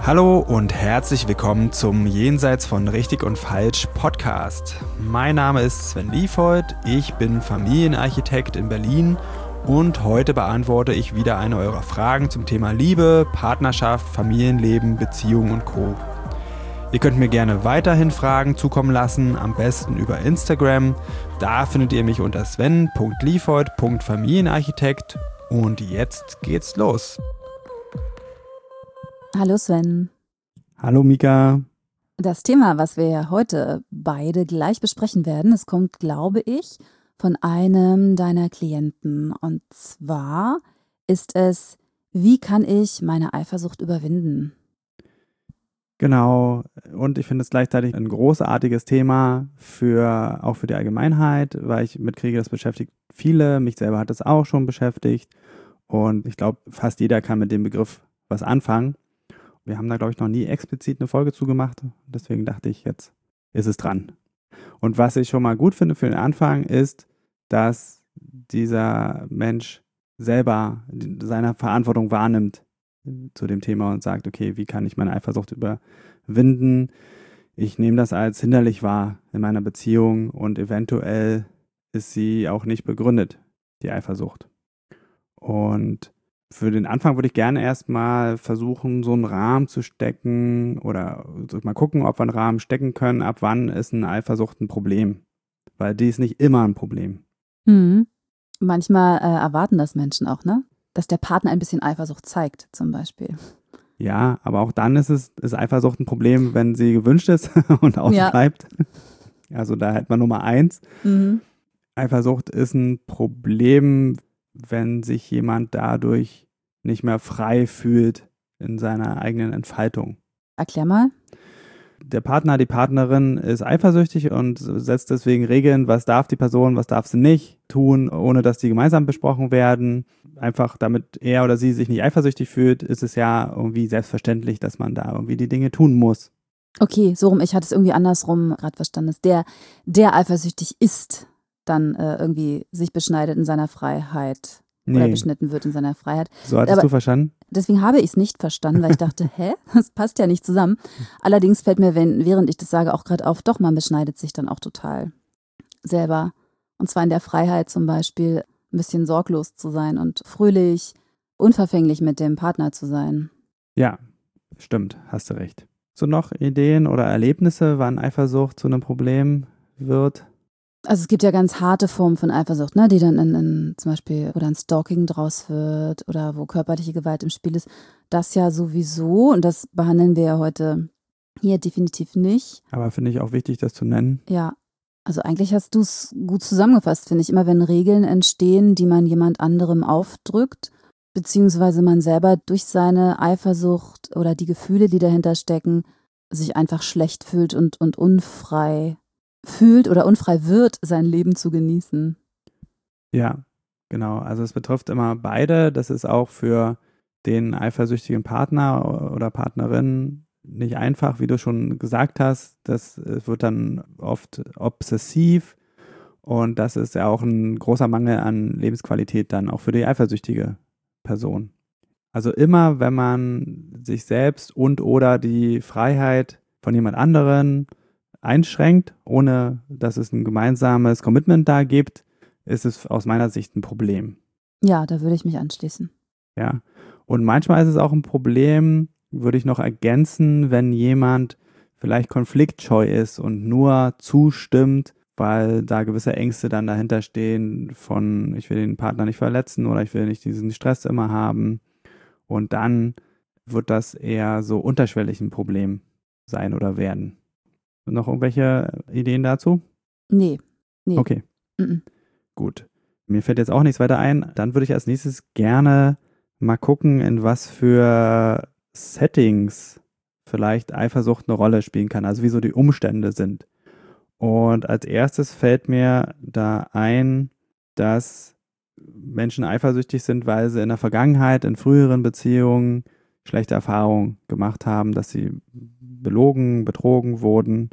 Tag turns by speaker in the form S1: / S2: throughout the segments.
S1: Hallo und herzlich willkommen zum Jenseits von Richtig und Falsch Podcast. Mein Name ist Sven Liefhold, ich bin Familienarchitekt in Berlin und heute beantworte ich wieder eine eurer Fragen zum Thema Liebe, Partnerschaft, Familienleben, Beziehungen und Co. Ihr könnt mir gerne weiterhin Fragen zukommen lassen, am besten über Instagram. Da findet ihr mich unter sven.liefhold.familienarchitekt und jetzt geht's los.
S2: Hallo Sven.
S1: Hallo Mika.
S2: Das Thema, was wir heute beide gleich besprechen werden, es kommt, glaube ich, von einem deiner Klienten. Und zwar ist es, wie kann ich meine Eifersucht überwinden?
S3: Genau, und ich finde es gleichzeitig ein großartiges Thema auch für die Allgemeinheit, weil ich mitkriege, das beschäftigt viele, mich selber hat es auch schon beschäftigt und ich glaube, fast jeder kann mit dem Begriff was anfangen. Wir haben da, glaube ich, noch nie explizit eine Folge zugemacht, deswegen dachte ich, jetzt ist es dran. Und was ich schon mal gut finde für den Anfang ist, dass dieser Mensch selber seine Verantwortung wahrnimmt zu dem Thema und sagt, okay, wie kann ich meine Eifersucht überwinden? Ich nehme das als hinderlich wahr in meiner Beziehung und eventuell ist sie auch nicht begründet, die Eifersucht. Und für den Anfang würde ich gerne erstmal versuchen, so einen Rahmen zu stecken oder mal gucken, ob wir einen Rahmen stecken können, ab wann ist eine Eifersucht ein Problem. Weil die ist nicht immer ein Problem.
S2: Manchmal erwarten das Menschen auch, ne? Dass der Partner ein bisschen Eifersucht zeigt, zum Beispiel.
S3: Ja, aber auch dann ist Eifersucht ein Problem, wenn sie gewünscht ist und ausbleibt. Ja. Also da hält man Nummer 1. Eifersucht ist ein Problem, wenn sich jemand dadurch nicht mehr frei fühlt in seiner eigenen Entfaltung.
S2: Erklär mal.
S3: Der Partner, die Partnerin ist eifersüchtig und setzt deswegen Regeln, was darf die Person, was darf sie nicht tun, ohne dass die gemeinsam besprochen werden. Einfach damit er oder sie sich nicht eifersüchtig fühlt, ist es ja irgendwie selbstverständlich, dass man da irgendwie die Dinge tun muss.
S2: Okay, so rum, ich hatte es irgendwie andersrum gerade verstanden, dass der eifersüchtig ist, dann irgendwie sich beschneidet in seiner Freiheit. Oder beschnitten wird in seiner Freiheit.
S3: So hattest du verstanden?
S2: Deswegen habe ich es nicht verstanden, weil ich dachte, das passt ja nicht zusammen. Allerdings fällt mir, während ich das sage, auch gerade auf, doch, man beschneidet sich dann auch total selber. Und zwar in der Freiheit zum Beispiel, ein bisschen sorglos zu sein und fröhlich, unverfänglich mit dem Partner zu sein.
S3: Ja, stimmt, hast du recht. So noch Ideen oder Erlebnisse, wann Eifersucht zu einem Problem wird?
S2: Also es gibt ja ganz harte Formen von Eifersucht, ne, die dann in zum Beispiel, wo dann Stalking draus wird oder wo körperliche Gewalt im Spiel ist. Das ja sowieso, und das behandeln wir ja heute hier definitiv nicht.
S3: Aber finde ich auch wichtig, das zu nennen.
S2: Ja, also eigentlich hast du es gut zusammengefasst, finde ich. Immer wenn Regeln entstehen, die man jemand anderem aufdrückt, beziehungsweise man selber durch seine Eifersucht oder die Gefühle, die dahinter stecken, sich einfach schlecht fühlt und unfrei fühlt oder unfrei wird, sein Leben zu genießen.
S3: Ja, genau. Also es betrifft immer beide. Das ist auch für den eifersüchtigen Partner oder Partnerin nicht einfach, wie du schon gesagt hast. Das wird dann oft obsessiv und das ist ja auch ein großer Mangel an Lebensqualität dann auch für die eifersüchtige Person. Also immer, wenn man sich selbst und oder die Freiheit von jemand anderen einschränkt, ohne dass es ein gemeinsames Commitment da gibt, ist es aus meiner Sicht ein Problem.
S2: Ja, da würde ich mich anschließen.
S3: Ja, und manchmal ist es auch ein Problem, würde ich noch ergänzen, wenn jemand vielleicht konfliktscheu ist und nur zustimmt, weil da gewisse Ängste dann dahinter stehen von, ich will den Partner nicht verletzen oder ich will nicht diesen Stress immer haben. Und dann wird das eher so unterschwellig ein Problem sein oder werden. Noch irgendwelche Ideen dazu?
S2: Nee.
S3: Okay. Gut. Mir fällt jetzt auch nichts weiter ein. Dann würde ich als nächstes gerne mal gucken, in was für Settings vielleicht Eifersucht eine Rolle spielen kann, also wie so die Umstände sind. Und als erstes fällt mir da ein, dass Menschen eifersüchtig sind, weil sie in der Vergangenheit, in früheren Beziehungen schlechte Erfahrungen gemacht haben, dass sie belogen, betrogen wurden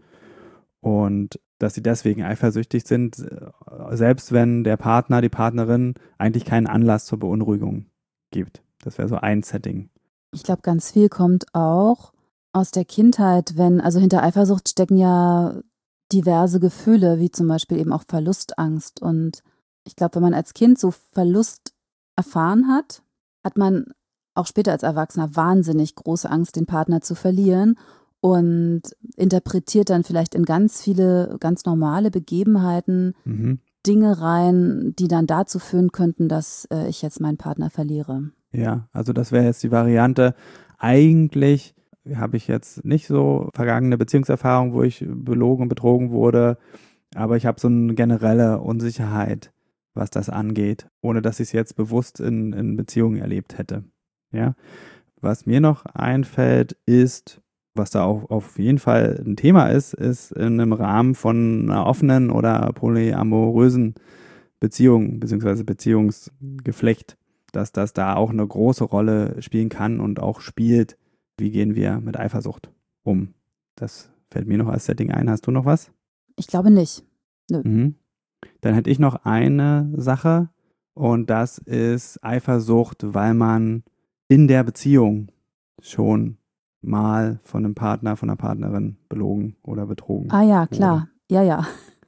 S3: und dass sie deswegen eifersüchtig sind, selbst wenn der Partner, die Partnerin eigentlich keinen Anlass zur Beunruhigung gibt. Das wäre so ein Setting.
S2: Ich glaube, ganz viel kommt auch aus der Kindheit, also hinter Eifersucht stecken ja diverse Gefühle, wie zum Beispiel eben auch Verlustangst. Und ich glaube, wenn man als Kind so Verlust erfahren hat, hat man auch später als Erwachsener wahnsinnig große Angst, den Partner zu verlieren und interpretiert dann vielleicht in ganz viele, ganz normale Begebenheiten Dinge rein, die dann dazu führen könnten, dass ich jetzt meinen Partner verliere.
S3: Ja, also das wäre jetzt die Variante. Eigentlich habe ich jetzt nicht so vergangene Beziehungserfahrung, wo ich belogen und betrogen wurde, aber ich habe so eine generelle Unsicherheit, was das angeht, ohne dass ich es jetzt bewusst in Beziehungen erlebt hätte. Ja, was mir noch einfällt, ist, was da auch auf jeden Fall ein Thema ist in einem Rahmen von einer offenen oder polyamorösen Beziehung bzw. Beziehungsgeflecht, dass das da auch eine große Rolle spielen kann und auch spielt. Wie gehen wir mit Eifersucht um? Das fällt mir noch als Setting ein. Hast du noch was?
S2: Ich glaube nicht. Nö.
S3: Dann hätte ich noch eine Sache und das ist Eifersucht, weil man in der Beziehung schon mal von einem Partner, von einer Partnerin belogen oder betrogen.
S2: Ah ja, klar. Wurde. Ja.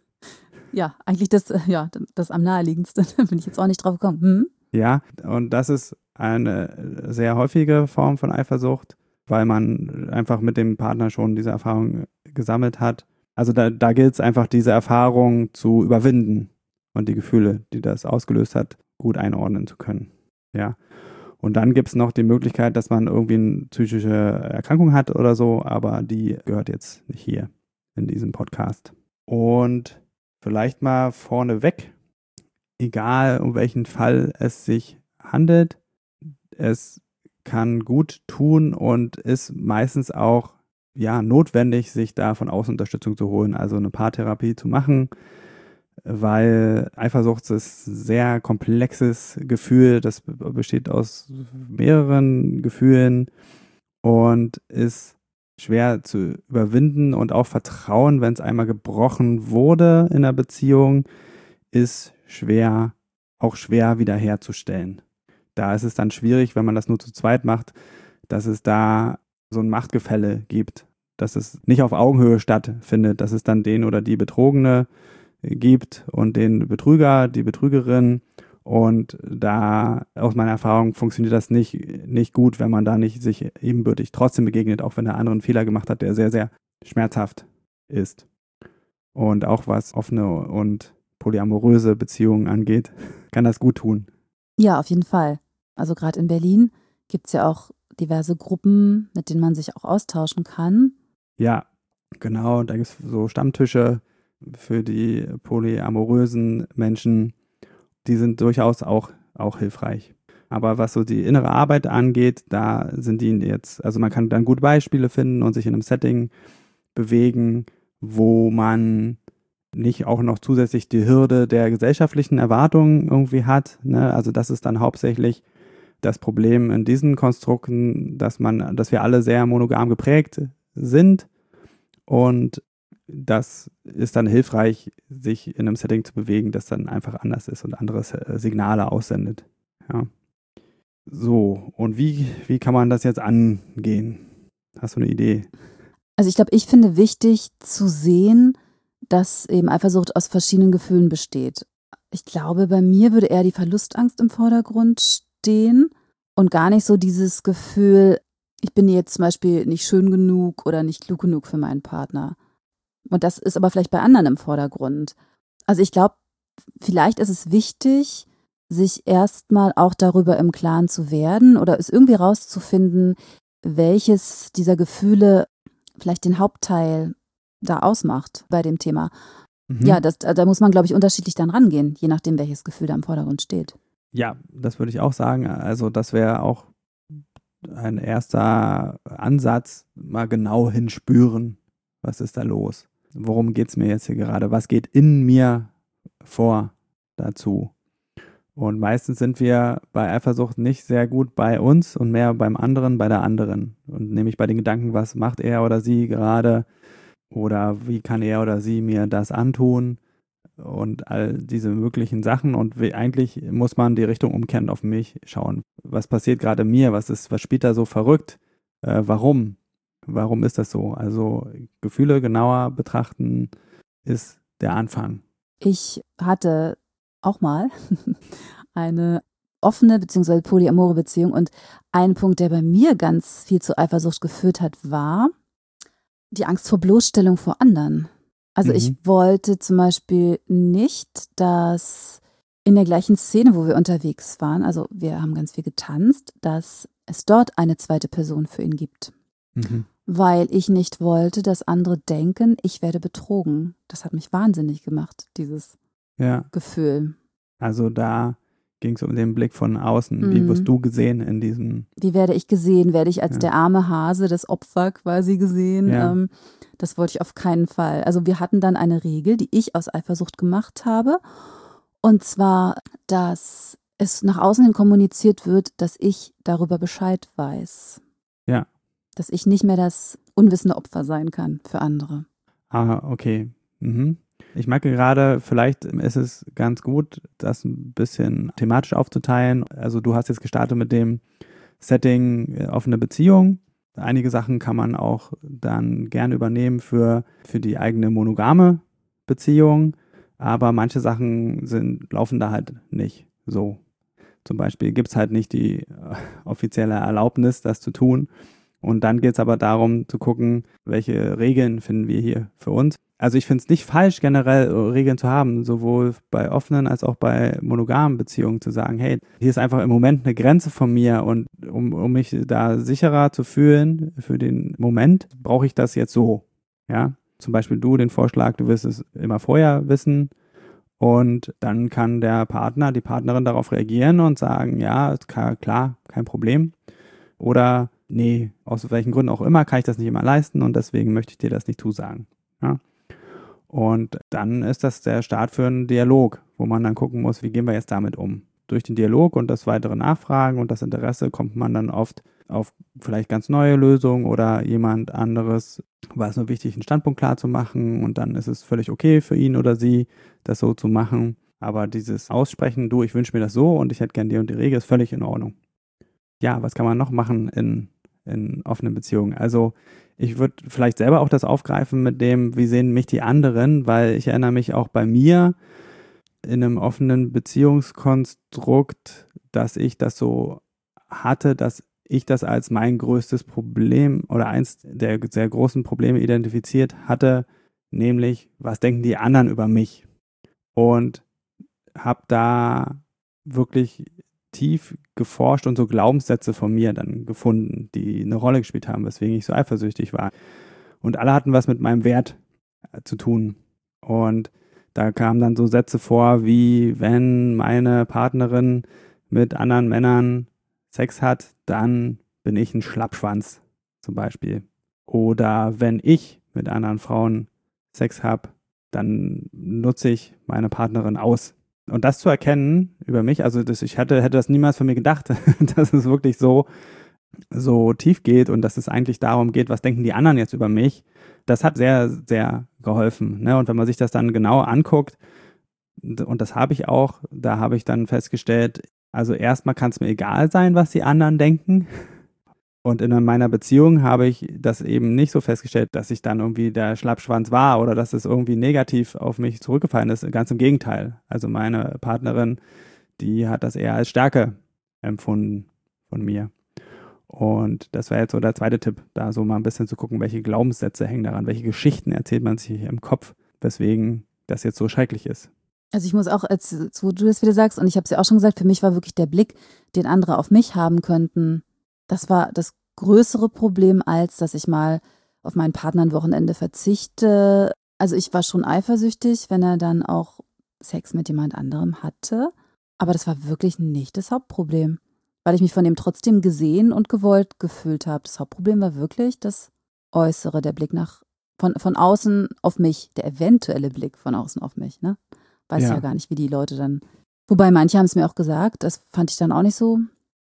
S2: Ja, eigentlich das am naheliegendsten. Da bin ich jetzt auch nicht drauf gekommen.
S3: Ja, und das ist eine sehr häufige Form von Eifersucht, weil man einfach mit dem Partner schon diese Erfahrung gesammelt hat. Also da gilt es einfach, diese Erfahrung zu überwinden und die Gefühle, die das ausgelöst hat, gut einordnen zu können. Ja. Und dann gibt es noch die Möglichkeit, dass man irgendwie eine psychische Erkrankung hat oder so, aber die gehört jetzt nicht hier in diesem Podcast. Und vielleicht mal vorneweg, egal um welchen Fall es sich handelt, es kann gut tun und ist meistens auch notwendig, sich da von außen Unterstützung zu holen, also eine Paartherapie zu machen, weil Eifersucht ist ein sehr komplexes Gefühl, das besteht aus mehreren Gefühlen und ist schwer zu überwinden und auch Vertrauen, wenn es einmal gebrochen wurde in der Beziehung, ist schwer wiederherzustellen. Da ist es dann schwierig, wenn man das nur zu zweit macht, dass es da so ein Machtgefälle gibt, dass es nicht auf Augenhöhe stattfindet, dass es dann den oder die Betrogene gibt und den Betrüger, die Betrügerin. Und da aus meiner Erfahrung funktioniert das nicht gut, wenn man da nicht sich ebenbürtig trotzdem begegnet, auch wenn der andere einen Fehler gemacht hat, der sehr, sehr schmerzhaft ist. Und auch was offene und polyamoröse Beziehungen angeht, kann das gut tun.
S2: Ja, auf jeden Fall. Also gerade in Berlin gibt es ja auch diverse Gruppen, mit denen man sich auch austauschen kann.
S3: Ja, genau. Da gibt es so Stammtische für die polyamorösen Menschen. Die sind durchaus auch hilfreich. Aber was so die innere Arbeit angeht, da sind die jetzt, also man kann dann gute Beispiele finden und sich in einem Setting bewegen, wo man nicht auch noch zusätzlich die Hürde der gesellschaftlichen Erwartungen irgendwie hat. Ne? Also das ist dann hauptsächlich das Problem in diesen Konstrukten, dass wir alle sehr monogam geprägt sind und das ist dann hilfreich, sich in einem Setting zu bewegen, das dann einfach anders ist und andere Signale aussendet. Ja. So, und wie kann man das jetzt angehen? Hast du eine Idee?
S2: Also ich finde wichtig zu sehen, dass eben Eifersucht aus verschiedenen Gefühlen besteht. Ich glaube, bei mir würde eher die Verlustangst im Vordergrund stehen und gar nicht so dieses Gefühl, ich bin jetzt zum Beispiel nicht schön genug oder nicht klug genug für meinen Partner. Und das ist aber vielleicht bei anderen im Vordergrund. Also ich glaube, vielleicht ist es wichtig, sich erstmal auch darüber im Klaren zu werden oder es irgendwie rauszufinden, welches dieser Gefühle vielleicht den Hauptteil da ausmacht bei dem Thema. Ja, da muss man, glaube ich, unterschiedlich dann rangehen, je nachdem, welches Gefühl da im Vordergrund steht.
S3: Ja, das würde ich auch sagen. Also das wäre auch ein erster Ansatz, mal genau hinspüren, was ist da los? Worum geht es mir jetzt hier gerade? Was geht in mir vor dazu? Und meistens sind wir bei Eifersucht nicht sehr gut bei uns und mehr beim anderen, bei der anderen. Und nämlich bei den Gedanken, was macht er oder sie gerade? Oder wie kann er oder sie mir das antun? Und all diese möglichen Sachen. Und eigentlich muss man die Richtung umkehren, auf mich schauen. Was passiert gerade mir? Was spielt da so verrückt? Warum? Warum ist das so? Also Gefühle genauer betrachten ist der Anfang.
S2: Ich hatte auch mal eine offene bzw. polyamore Beziehung und ein Punkt, der bei mir ganz viel zu Eifersucht geführt hat, war die Angst vor Bloßstellung vor anderen. Also ich wollte zum Beispiel nicht, dass in der gleichen Szene, wo wir unterwegs waren, also wir haben ganz viel getanzt, dass es dort eine zweite Person für ihn gibt. Weil ich nicht wollte, dass andere denken, ich werde betrogen. Das hat mich wahnsinnig gemacht, dieses Gefühl.
S3: Also da ging es um den Blick von außen. Wie wirst du gesehen in diesem...
S2: Wie werde ich gesehen? Werde ich als der arme Hase, das Opfer quasi gesehen?
S3: Ja.
S2: Das wollte ich auf keinen Fall. Also wir hatten dann eine Regel, die ich aus Eifersucht gemacht habe. Und zwar, dass es nach außen hin kommuniziert wird, dass ich darüber Bescheid weiß.
S3: Ja.
S2: Dass ich nicht mehr das unwissende Opfer sein kann für andere.
S3: Ah, okay. Ich merke gerade, vielleicht ist es ganz gut, das ein bisschen thematisch aufzuteilen. Also du hast jetzt gestartet mit dem Setting offene Beziehung. Einige Sachen kann man auch dann gerne übernehmen für die eigene monogame Beziehung, aber manche Sachen laufen da halt nicht so. Zum Beispiel gibt es halt nicht die offizielle Erlaubnis, das zu tun. Und dann geht es aber darum zu gucken, welche Regeln finden wir hier für uns. Also ich finde es nicht falsch, generell Regeln zu haben, sowohl bei offenen als auch bei monogamen Beziehungen zu sagen, hey, hier ist einfach im Moment eine Grenze von mir und um mich da sicherer zu fühlen für den Moment, brauche ich das jetzt so. Ja, zum Beispiel du den Vorschlag, du wirst es immer vorher wissen und dann kann der Partner, die Partnerin darauf reagieren und sagen, ja, klar, kein Problem. Oder nee, aus welchen Gründen auch immer kann ich das nicht immer leisten und deswegen möchte ich dir das nicht zusagen. Ja? Und dann ist das der Start für einen Dialog, wo man dann gucken muss, wie gehen wir jetzt damit um. Durch den Dialog und das weitere Nachfragen und das Interesse kommt man dann oft auf vielleicht ganz neue Lösungen oder jemand anderes war es nur wichtig, einen Standpunkt klar zu machen und dann ist es völlig okay für ihn oder sie, das so zu machen. Aber dieses Aussprechen, du, ich wünsche mir das so und ich hätte gern die und die Regel, ist völlig in Ordnung. Ja, was kann man noch machen in offenen Beziehungen? Also ich würde vielleicht selber auch das aufgreifen mit dem, wie sehen mich die anderen, weil ich erinnere mich auch bei mir in einem offenen Beziehungskonstrukt, dass ich das so hatte, dass ich das als mein größtes Problem oder eins der sehr großen Probleme identifiziert hatte, nämlich, was denken die anderen über mich? Und habe da wirklich tief geforscht und so Glaubenssätze von mir dann gefunden, die eine Rolle gespielt haben, weswegen ich so eifersüchtig war. Und alle hatten was mit meinem Wert zu tun. Und da kamen dann so Sätze vor, wie wenn meine Partnerin mit anderen Männern Sex hat, dann bin ich ein Schlappschwanz zum Beispiel. Oder wenn ich mit anderen Frauen Sex habe, dann nutze ich meine Partnerin aus. Und das zu erkennen über mich, also ich hätte das niemals von mir gedacht, dass es wirklich so tief geht und dass es eigentlich darum geht, was denken die anderen jetzt über mich. Das hat sehr, sehr geholfen. Ne? Und wenn man sich das dann genau anguckt, und das habe ich auch, da habe ich dann festgestellt, also erstmal kann es mir egal sein, was die anderen denken. Und in meiner Beziehung habe ich das eben nicht so festgestellt, dass ich dann irgendwie der Schlappschwanz war oder dass es irgendwie negativ auf mich zurückgefallen ist. Ganz im Gegenteil. Also meine Partnerin, die hat das eher als Stärke empfunden von mir. Und das wäre jetzt so der zweite Tipp, da so mal ein bisschen zu gucken, welche Glaubenssätze hängen daran, welche Geschichten erzählt man sich im Kopf, weswegen das jetzt so schrecklich ist.
S2: Also ich muss auch, wo du das wieder sagst, und ich habe es ja auch schon gesagt, für mich war wirklich der Blick, den andere auf mich haben könnten, das war das größere Problem, als dass ich mal auf meinen Partner ein Wochenende verzichte. Also ich war schon eifersüchtig, wenn er dann auch Sex mit jemand anderem hatte. Aber das war wirklich nicht das Hauptproblem, weil ich mich von ihm trotzdem gesehen und gewollt gefühlt habe. Das Hauptproblem war wirklich das Äußere, der Blick von außen auf mich, der eventuelle Blick von außen auf mich. Ne? Weiß ja gar nicht, wie die Leute dann. Wobei manche haben es mir auch gesagt, das fand ich dann auch nicht so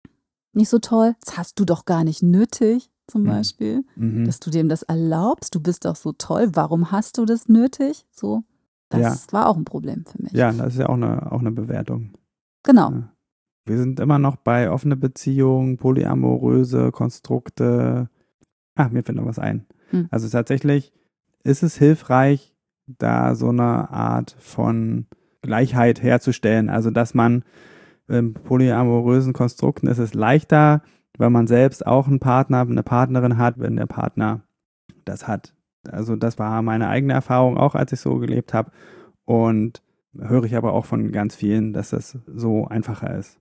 S2: toll. Das hast du doch gar nicht nötig, zum Beispiel, dass du dem das erlaubst. Du bist doch so toll. Warum hast du das nötig? So, das war auch ein Problem für mich.
S3: Ja, das ist ja auch eine Bewertung.
S2: Genau.
S3: Ja. Wir sind immer noch bei offene Beziehungen, polyamoröse Konstrukte. mir fällt noch was ein. Also tatsächlich ist es hilfreich, da so eine Art von Gleichheit herzustellen. Also dass man in polyamorösen Konstrukten ist es leichter, weil man selbst auch einen Partner, eine Partnerin hat, wenn der Partner das hat. Also das war meine eigene Erfahrung, auch als ich so gelebt habe. Und höre ich aber auch von ganz vielen, dass das so einfacher ist.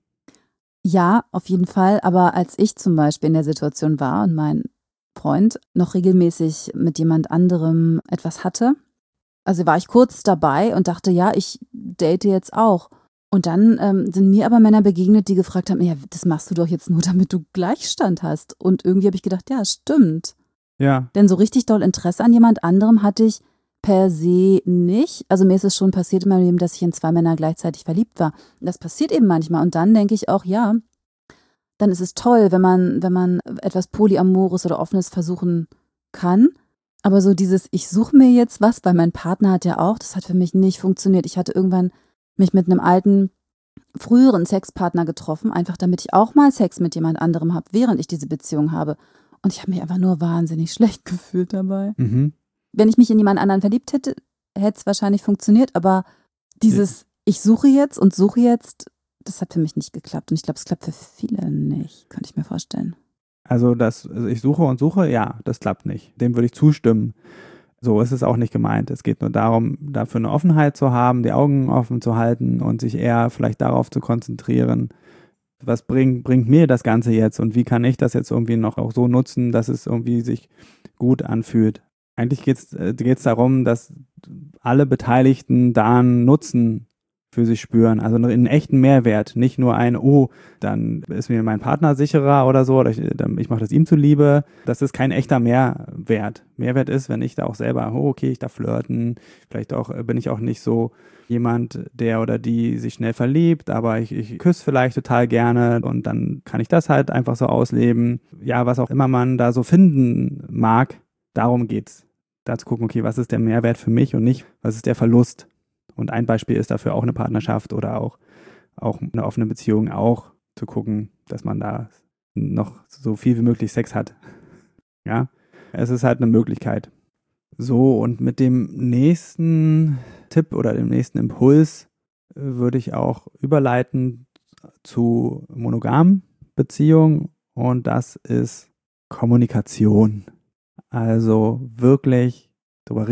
S2: Ja, auf jeden Fall. Aber als ich zum Beispiel in der Situation war und mein Freund noch regelmäßig mit jemand anderem etwas hatte, also war ich kurz dabei und dachte, ja, ich date jetzt auch. Und dann sind mir aber Männer begegnet, die gefragt haben, ja, das machst du doch jetzt nur, damit du Gleichstand hast. Und irgendwie habe ich gedacht, ja, stimmt.
S3: Ja.
S2: Denn so richtig doll Interesse an jemand anderem hatte ich per se nicht. Also mir ist es schon passiert in meinem Leben, dass ich in 2 Männer gleichzeitig verliebt war. Und das passiert eben manchmal. Und dann denke ich auch, ja, dann ist es toll, wenn man etwas Polyamores oder Offenes versuchen kann. Aber so dieses, ich suche mir jetzt was, weil mein Partner hat ja auch, das hat für mich nicht funktioniert. Ich hatte irgendwann mich mit einem alten, früheren Sexpartner getroffen, einfach damit ich auch mal Sex mit jemand anderem habe, während ich diese Beziehung habe. Und ich habe mich einfach nur wahnsinnig schlecht gefühlt dabei.
S3: Mhm.
S2: Wenn ich mich in jemand anderen verliebt hätte, hätte es wahrscheinlich funktioniert, aber dieses ich suche jetzt, das hat für mich nicht geklappt. Und ich glaube, es klappt für viele nicht, könnte ich mir vorstellen.
S3: Also ich suche, ja, das klappt nicht. Dem würde ich zustimmen. So ist es auch nicht gemeint. Es geht nur darum, dafür eine Offenheit zu haben, die Augen offen zu halten und sich eher vielleicht darauf zu konzentrieren, was bringt mir das Ganze jetzt und wie kann ich das jetzt irgendwie noch auch so nutzen, dass es irgendwie sich gut anfühlt. Eigentlich geht's darum, dass alle Beteiligten da einen Nutzen für sich spüren, also einen echten Mehrwert, nicht nur dann ist mir mein Partner sicherer oder so, oder ich mache das ihm zuliebe. Das ist kein echter Mehrwert. Mehrwert ist, wenn ich da auch selber, okay, ich darf flirten, vielleicht auch bin ich auch nicht so jemand, der oder die sich schnell verliebt, aber ich küsse vielleicht total gerne und dann kann ich das halt einfach so ausleben. Ja, was auch immer man da so finden mag, darum geht's. Da zu gucken, okay, was ist der Mehrwert für mich und nicht, was ist der Verlust? Und ein Beispiel ist dafür auch eine Partnerschaft oder auch eine offene Beziehung, auch zu gucken, dass man da noch so viel wie möglich Sex hat. Ja, es ist halt eine Möglichkeit. So, und mit dem nächsten Tipp oder dem nächsten Impuls würde ich auch überleiten zu monogamen Beziehungen und das ist Kommunikation. Also wirklich drüber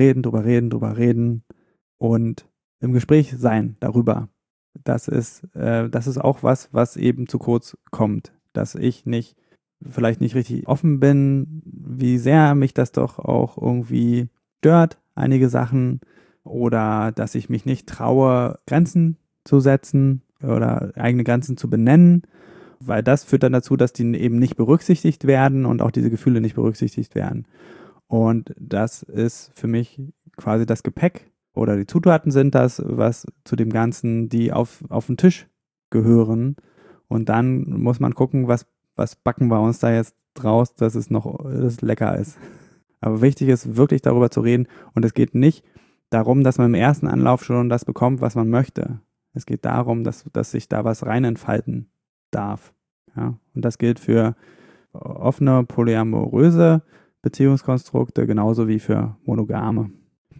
S3: reden und im Gespräch sein darüber. Das ist auch was eben zu kurz kommt, dass ich vielleicht nicht richtig offen bin, wie sehr mich das doch auch irgendwie stört, einige Sachen, oder dass ich mich nicht traue, Grenzen zu setzen oder eigene Grenzen zu benennen, weil das führt dann dazu, dass die eben nicht berücksichtigt werden und auch diese Gefühle nicht berücksichtigt werden. Und das ist für mich quasi das Gepäck oder die Zutaten sind das, was zu dem Ganzen, die auf den Tisch gehören. Und dann muss man gucken, was backen wir uns da jetzt draus, dass es lecker ist. Aber wichtig ist wirklich darüber zu reden und es geht nicht darum, dass man im ersten Anlauf schon das bekommt, was man möchte. Es geht darum, dass sich da was rein entfalten darf. Ja? Und das gilt für offene, polyamoröse Beziehungskonstrukte genauso wie für monogame.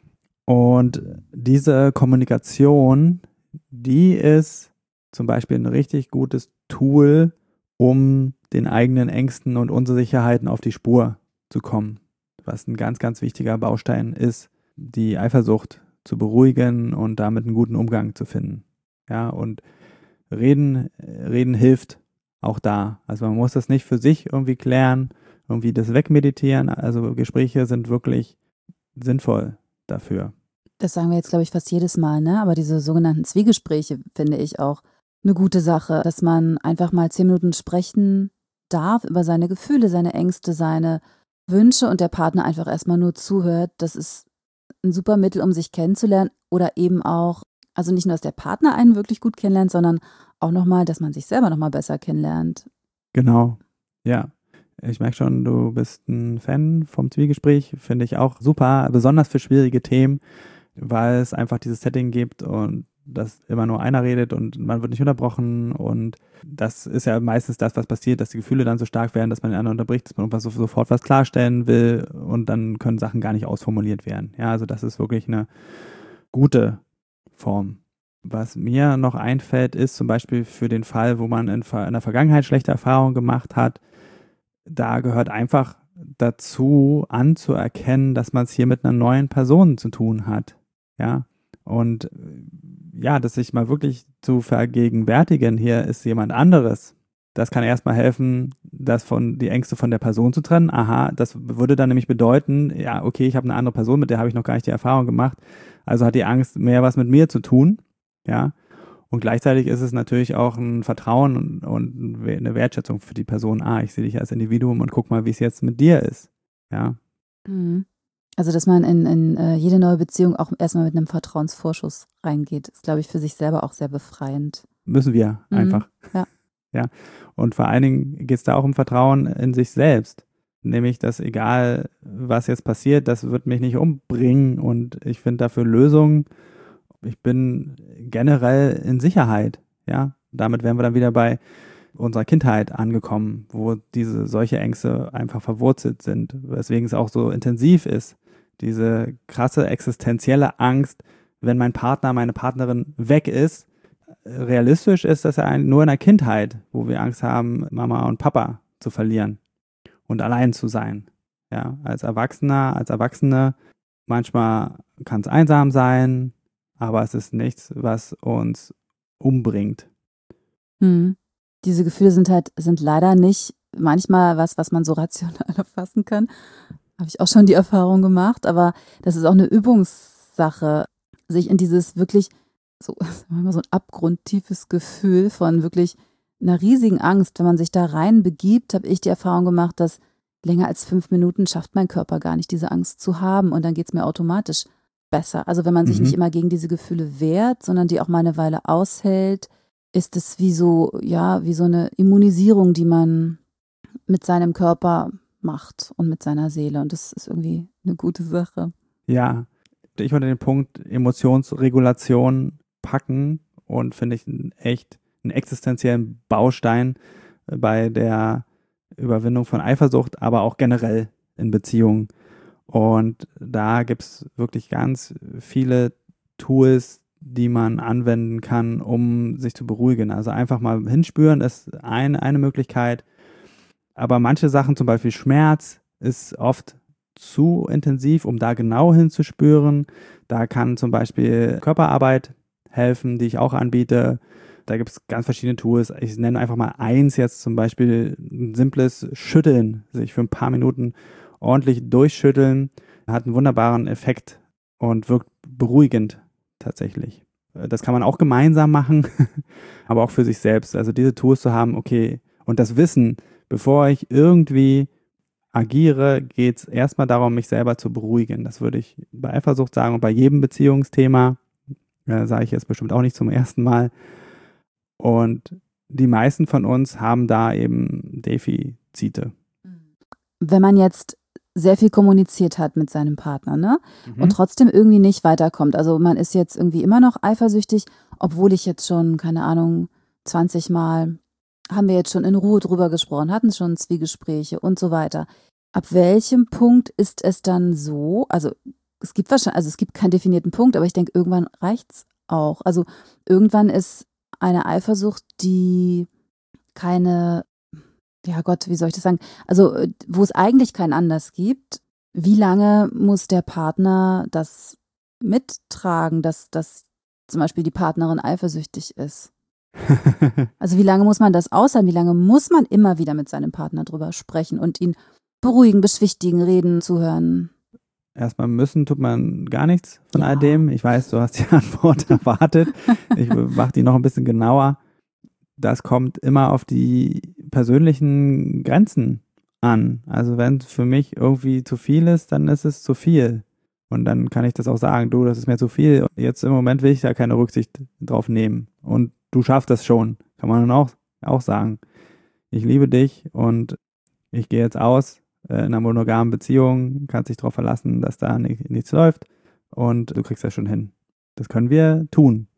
S3: Und diese Kommunikation, die ist zum Beispiel ein richtig gutes Tool, um den eigenen Ängsten und Unsicherheiten auf die Spur zu kommen. Was ein ganz, ganz wichtiger Baustein ist, die Eifersucht zu beruhigen und damit einen guten Umgang zu finden. Ja, und reden hilft auch da. Also man muss das nicht für sich irgendwie klären, irgendwie das wegmeditieren. Also Gespräche sind wirklich sinnvoll dafür.
S2: Das sagen wir jetzt, glaube ich, fast jedes Mal, ne? Aber diese sogenannten Zwiegespräche finde ich auch eine gute Sache, dass man einfach mal 10 Minuten sprechen darf über seine Gefühle, seine Ängste, seine Wünsche und der Partner einfach erstmal nur zuhört. Das ist ein super Mittel, um sich kennenzulernen oder eben auch, also nicht nur, dass der Partner einen wirklich gut kennenlernt, sondern auch nochmal, dass man sich selber nochmal besser kennenlernt.
S3: Genau, ja. Ich merke schon, du bist ein Fan vom Zwiegespräch, finde ich auch super, besonders für schwierige Themen, weil es einfach dieses Setting gibt und dass immer nur einer redet und man wird nicht unterbrochen und das ist ja meistens das, was passiert, dass die Gefühle dann so stark werden, dass man den anderen unterbricht, dass man irgendwas sofort was klarstellen will und dann können Sachen gar nicht ausformuliert werden. Ja, also das ist wirklich eine gute Form. Was mir noch einfällt, ist zum Beispiel für den Fall, wo man in der Vergangenheit schlechte Erfahrungen gemacht hat, da gehört einfach dazu anzuerkennen, dass man es hier mit einer neuen Person zu tun hat. Ja, und ja, das sich mal wirklich zu vergegenwärtigen, hier ist jemand anderes. Das kann erstmal helfen, die Ängste von der Person zu trennen. Aha, das würde dann nämlich bedeuten, ja, okay, ich habe eine andere Person, mit der habe ich noch gar nicht die Erfahrung gemacht. Also hat die Angst mehr was mit mir zu tun. Ja, und gleichzeitig ist es natürlich auch ein Vertrauen und eine Wertschätzung für die Person. Ich sehe dich als Individuum und guck mal, wie es jetzt mit dir ist. Ja.
S2: Also, dass man in jede neue Beziehung auch erstmal mit einem Vertrauensvorschuss reingeht, ist, glaube ich, für sich selber auch sehr befreiend.
S3: Müssen wir einfach. Ja. Und vor allen Dingen geht es da auch um Vertrauen in sich selbst. Nämlich, dass egal, was jetzt passiert, das wird mich nicht umbringen und ich finde dafür Lösungen. Ich bin generell in Sicherheit, ja. Damit wären wir dann wieder bei unserer Kindheit angekommen, wo solche Ängste einfach verwurzelt sind, weswegen es auch so intensiv ist. Diese krasse existenzielle Angst, wenn mein Partner, meine Partnerin weg ist. Realistisch ist das ja nur in der Kindheit, wo wir Angst haben, Mama und Papa zu verlieren und allein zu sein. Ja, als Erwachsene, manchmal kann es einsam sein, aber es ist nichts, was uns umbringt.
S2: Diese Gefühle sind leider nicht manchmal was man so rational erfassen kann. Habe ich auch schon die Erfahrung gemacht, aber das ist auch eine Übungssache, sich in dieses wirklich so ein abgrundtiefes Gefühl von wirklich einer riesigen Angst, wenn man sich da rein begibt, habe ich die Erfahrung gemacht, dass länger als 5 Minuten schafft mein Körper gar nicht, diese Angst zu haben und dann geht es mir automatisch besser. Also wenn man sich nicht immer gegen diese Gefühle wehrt, sondern die auch mal eine Weile aushält, ist es wie so eine Immunisierung, die man mit seinem Körper macht und mit seiner Seele. Und das ist irgendwie eine gute Sache.
S3: Ja, ich würde den Punkt Emotionsregulation packen und finde ich einen existenziellen Baustein bei der Überwindung von Eifersucht, aber auch generell in Beziehungen. Und da gibt es wirklich ganz viele Tools, die man anwenden kann, um sich zu beruhigen. Also einfach mal hinspüren ist eine Möglichkeit. Aber manche Sachen, zum Beispiel Schmerz, ist oft zu intensiv, um da genau hinzuspüren. Da kann zum Beispiel Körperarbeit helfen, die ich auch anbiete. Da gibt es ganz verschiedene Tools. Ich nenne einfach mal eins jetzt, zum Beispiel ein simples Schütteln, sich für ein paar Minuten ordentlich durchschütteln, hat einen wunderbaren Effekt und wirkt beruhigend tatsächlich. Das kann man auch gemeinsam machen, aber auch für sich selbst. Also diese Tools zu haben, okay, und das Wissen, bevor ich irgendwie agiere, geht es erstmal darum, mich selber zu beruhigen. Das würde ich bei Eifersucht sagen und bei jedem Beziehungsthema, sage ich jetzt bestimmt auch nicht zum ersten Mal. Und die meisten von uns haben da eben Defizite.
S2: Wenn man jetzt sehr viel kommuniziert hat mit seinem Partner, ne? Und trotzdem irgendwie nicht weiterkommt. Also man ist jetzt irgendwie immer noch eifersüchtig, obwohl ich jetzt schon, keine Ahnung, 20 Mal haben wir jetzt schon in Ruhe drüber gesprochen, hatten schon Zwiegespräche und so weiter. Ab welchem Punkt ist es dann so? Also es gibt keinen definierten Punkt, aber ich denke, irgendwann reicht's auch. Also irgendwann ist eine Eifersucht, die keine, ja Gott, wie soll ich das sagen? Also wo es eigentlich keinen Anlass gibt, wie lange muss der Partner das mittragen, dass zum Beispiel die Partnerin eifersüchtig ist? Also wie lange muss man das aushalten? Wie lange muss man immer wieder mit seinem Partner drüber sprechen und ihn beruhigen, beschwichtigen, reden, zuhören?
S3: Erstmal müssen tut man gar nichts von all dem. Ich weiß, du hast die Antwort erwartet. Ich mache die noch ein bisschen genauer. Das kommt immer auf die persönlichen Grenzen an. Also wenn es für mich irgendwie zu viel ist, dann ist es zu viel. Und dann kann ich das auch sagen, du, das ist mir zu viel. Jetzt im Moment will ich da keine Rücksicht drauf nehmen. Und du schaffst das schon, kann man dann auch sagen. Ich liebe dich und ich gehe jetzt aus in einer monogamen Beziehung, kannst dich darauf verlassen, dass da nichts läuft und du kriegst das schon hin. Das können wir tun.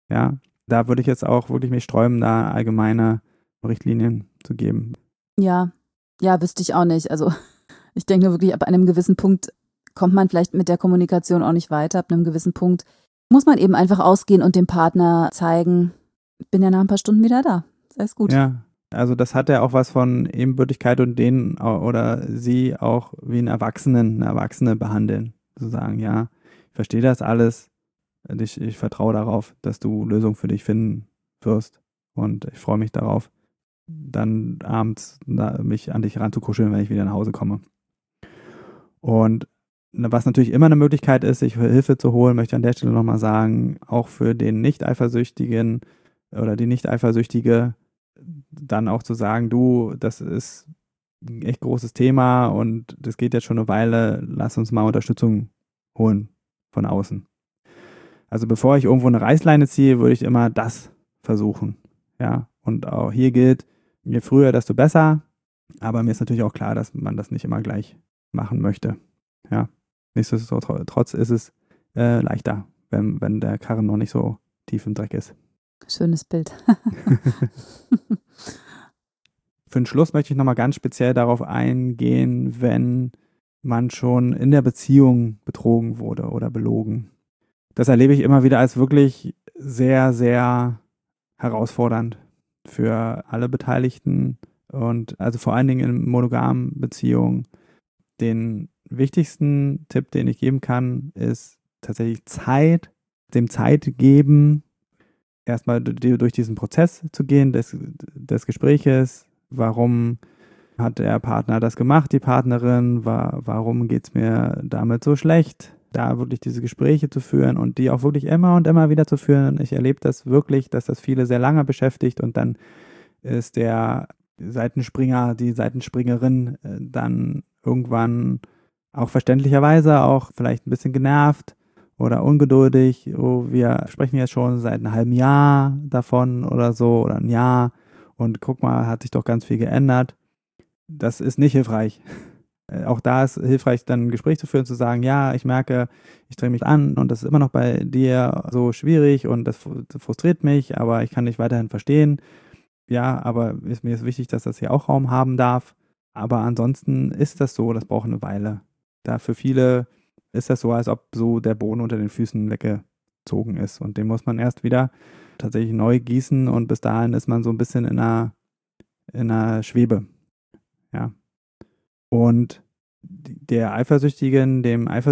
S3: Ja, da würde ich jetzt auch wirklich mich sträuben, da allgemeine Richtlinien zu geben.
S2: Ja, wüsste ich auch nicht. Also ich denke wirklich, ab einem gewissen Punkt kommt man vielleicht mit der Kommunikation auch nicht weiter. Ab einem gewissen Punkt muss man eben einfach ausgehen und dem Partner zeigen, ich bin ja nach ein paar Stunden wieder da. Sei es gut.
S3: Ja, also das hat ja auch was von Ebenbürtigkeit und den oder sie auch wie eine Erwachsene behandeln. Zu sagen, ja, ich verstehe das alles, ich vertraue darauf, dass du Lösungen für dich finden wirst und ich freue mich darauf, dann abends mich an dich ranzukuscheln, wenn ich wieder nach Hause komme. Und was natürlich immer eine Möglichkeit ist, sich Hilfe zu holen, möchte ich an der Stelle nochmal sagen, auch für den Nicht-Eifersüchtigen oder die Nicht-Eifersüchtige, dann auch zu sagen, du, das ist ein echt großes Thema und das geht jetzt schon eine Weile, lass uns mal Unterstützung holen von außen. Also bevor ich irgendwo eine Reißleine ziehe, würde ich immer das versuchen. Ja, und auch hier gilt, je früher, desto besser. Aber mir ist natürlich auch klar, dass man das nicht immer gleich machen möchte. Ja, nichtsdestotrotz ist es leichter, wenn der Karren noch nicht so tief im Dreck ist.
S2: Schönes Bild.
S3: Für den Schluss möchte ich nochmal ganz speziell darauf eingehen, wenn man schon in der Beziehung betrogen wurde oder belogen. Das erlebe ich immer wieder als wirklich sehr, sehr herausfordernd für alle Beteiligten und also vor allen Dingen in monogamen Beziehungen. Den wichtigsten Tipp, den ich geben kann, ist tatsächlich dem Zeit geben, erstmal durch diesen Prozess zu gehen, des Gespräches. Warum hat der Partner das gemacht, die Partnerin? Warum geht es mir damit so schlecht? Da wirklich diese Gespräche zu führen und die auch wirklich immer und immer wieder zu führen. Ich erlebe das wirklich, dass das viele sehr lange beschäftigt und dann ist der Seitenspringer, die Seitenspringerin dann irgendwann auch verständlicherweise auch vielleicht ein bisschen genervt oder ungeduldig. Oh, wir sprechen jetzt schon seit einem halben Jahr davon oder so oder ein Jahr und guck mal, hat sich doch ganz viel geändert. Das ist nicht hilfreich. Auch da ist hilfreich, dann ein Gespräch zu führen, zu sagen, ja, ich merke, ich strenge mich an und das ist immer noch bei dir so schwierig und das frustriert mich, aber ich kann dich weiterhin verstehen. Ja, aber mir ist wichtig, dass das hier auch Raum haben darf. Aber ansonsten ist das so, das braucht eine Weile. Da für viele ist das so, als ob so der Boden unter den Füßen weggezogen ist. Und den muss man erst wieder tatsächlich neu gießen und bis dahin ist man so ein bisschen in einer Schwebe. Ja. Und dem Eifersüchtigen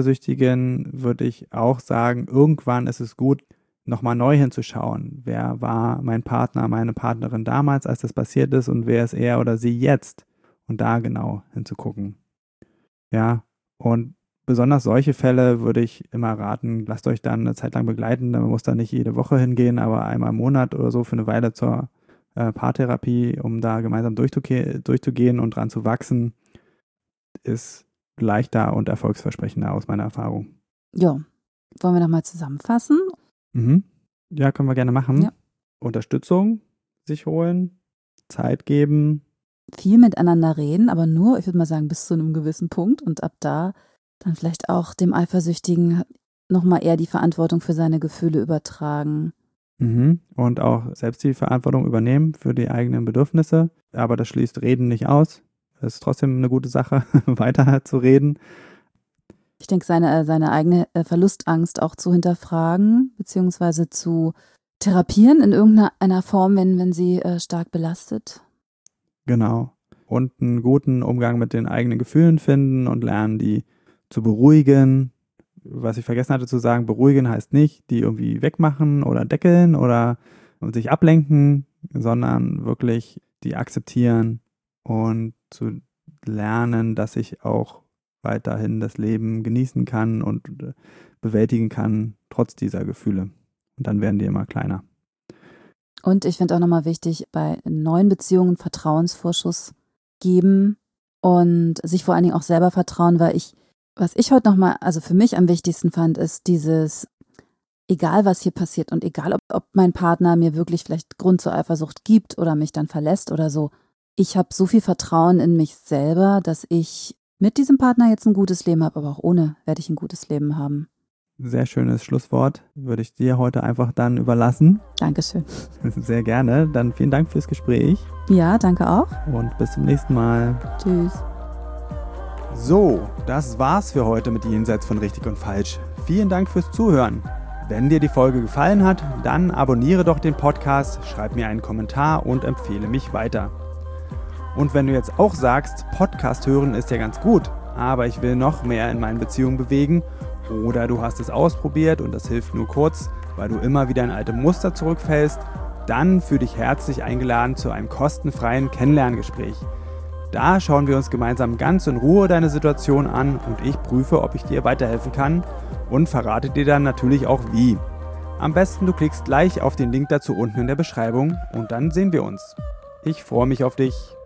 S3: würde ich auch sagen, irgendwann ist es gut, nochmal neu hinzuschauen. Wer war mein Partner, meine Partnerin damals, als das passiert ist und wer ist er oder sie jetzt? Und da genau hinzugucken. Ja, und besonders solche Fälle würde ich immer raten, lasst euch dann eine Zeit lang begleiten. Man muss da nicht jede Woche hingehen, aber einmal im Monat oder so für eine Weile zur Paartherapie, um da gemeinsam durchzugehen und dran zu wachsen, ist leichter und erfolgsversprechender aus meiner Erfahrung.
S2: Ja, wollen wir nochmal zusammenfassen?
S3: Mhm. Ja, können wir gerne machen.
S2: Ja.
S3: Unterstützung sich holen, Zeit geben.
S2: Viel miteinander reden, aber nur, ich würde mal sagen, bis zu einem gewissen Punkt und ab da dann vielleicht auch dem Eifersüchtigen nochmal eher die Verantwortung für seine Gefühle übertragen.
S3: Mhm. Und auch selbst die Verantwortung übernehmen für die eigenen Bedürfnisse. Aber das schließt Reden nicht aus. Es ist trotzdem eine gute Sache, weiter zu reden.
S2: Ich denke, seine eigene Verlustangst auch zu hinterfragen, beziehungsweise zu therapieren in irgendeiner Form, wenn sie stark belastet.
S3: Genau. Und einen guten Umgang mit den eigenen Gefühlen finden und lernen, die zu beruhigen. Was ich vergessen hatte zu sagen, beruhigen heißt nicht, die irgendwie wegmachen oder deckeln oder sich ablenken, sondern wirklich die akzeptieren und zu lernen, dass ich auch weiterhin das Leben genießen kann und bewältigen kann, trotz dieser Gefühle. Und dann werden die immer kleiner.
S2: Und ich finde auch nochmal wichtig, bei neuen Beziehungen Vertrauensvorschuss geben und sich vor allen Dingen auch selber vertrauen, weil was ich heute nochmal, also für mich am wichtigsten fand, ist dieses, egal was hier passiert und egal ob mein Partner mir wirklich vielleicht Grund zur Eifersucht gibt oder mich dann verlässt oder so, ich habe so viel Vertrauen in mich selber, dass ich mit diesem Partner jetzt ein gutes Leben habe, aber auch ohne werde ich ein gutes Leben haben.
S3: Sehr schönes Schlusswort. Würde ich dir heute einfach dann überlassen.
S2: Dankeschön.
S3: Sehr gerne. Dann vielen Dank fürs Gespräch.
S2: Ja, danke auch.
S3: Und bis zum nächsten Mal.
S2: Tschüss.
S1: So, das war's für heute mit Jenseits von Richtig und Falsch. Vielen Dank fürs Zuhören. Wenn dir die Folge gefallen hat, dann abonniere doch den Podcast, schreib mir einen Kommentar und empfehle mich weiter. Und wenn du jetzt auch sagst, Podcast hören ist ja ganz gut, aber ich will noch mehr in meinen Beziehungen bewegen, oder du hast es ausprobiert und das hilft nur kurz, weil du immer wieder in alte Muster zurückfällst, dann fühl dich herzlich eingeladen zu einem kostenfreien Kennenlerngespräch. Da schauen wir uns gemeinsam ganz in Ruhe deine Situation an und ich prüfe, ob ich dir weiterhelfen kann und verrate dir dann natürlich auch wie. Am besten du klickst gleich auf den Link dazu unten in der Beschreibung und dann sehen wir uns. Ich freue mich auf dich.